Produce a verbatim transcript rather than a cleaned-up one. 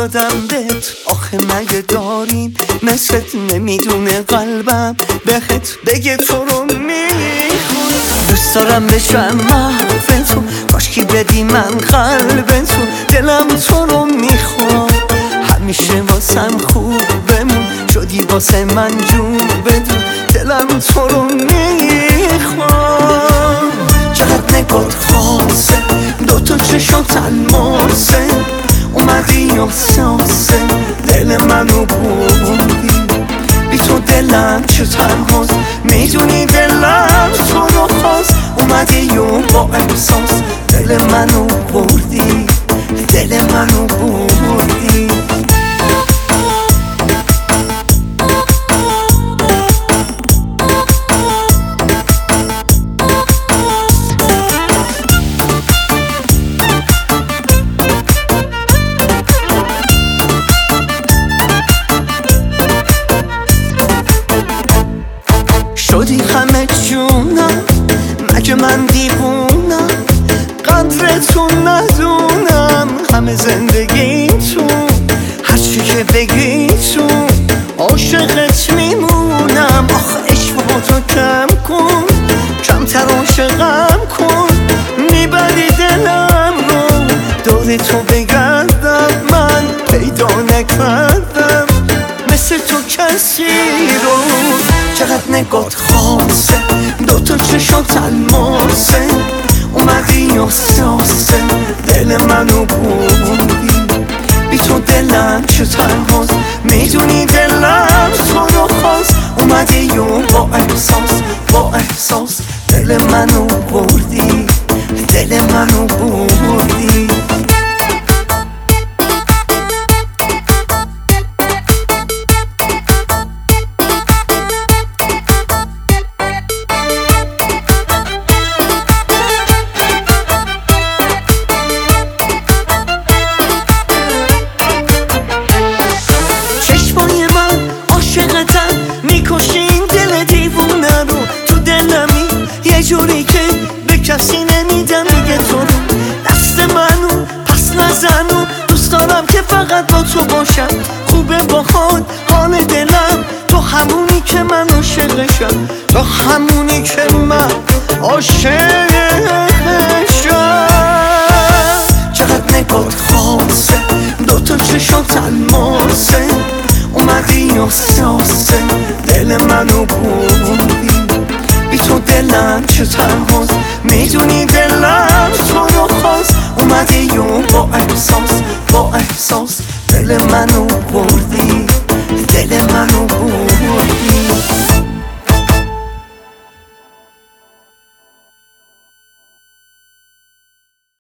دادم بهت، آخه مگه داریم مثلت؟ نمیدونه قلبم بهت بگه تو رو میخون. دوست دارم بشم محو تو، کاشکی بدی من قلب تو، دلم تو رو میخوام. همیشه واسم خوب بمون، شدی واسه من جون بدون، دلم تو رو میخوام. چقدر نگات خاصه، دوتا چشات الماسه، اومدی احساسه دل منو بردی. بی تو دلم چه تنهاست، میدونی دلم تو رو خواست. اومدی و با احساس دل منو بردی، دل منو بردی. شدی همه جونم، مگه من دیوونم؟ قدرتون ندونم، همه زندگیتون، هرچی که بگیتون عاشقت میمونم. آخه عشقاتو کم کن، کمتر عاشقم کن، میبری دلم رو. دور تو بگردم من پیدا نکردم مثل تو کسی رو. چقدر نگات خاصه، دوتا چشات الماسه، اومدی احساسه دل منو بردی. بی تو دلم چه تنهاست، میدونی دلم تو رو خواست. اومدی و با احساس، با احساس دل منو بردی، دل منو بردی. میکشین دل دیوونه رو، تو دلمی یه جوری که به کسی نمیدم دیگه تو رو. دست منو پس نزنو، دوست دارم که فقط با تو باشم. خوبه با خود حال دلم، تو همونی که من عاشقشم، تو همونی که من عاشقشم. چقدر نگات خاصه، دوتا چشات الماسه، اومدی احساسه دل منو بردی. بی تو دلم چه تنهاست، میدونی دلم تو رو خواست. اومدی و با احساس، با احساس دل منو بردی.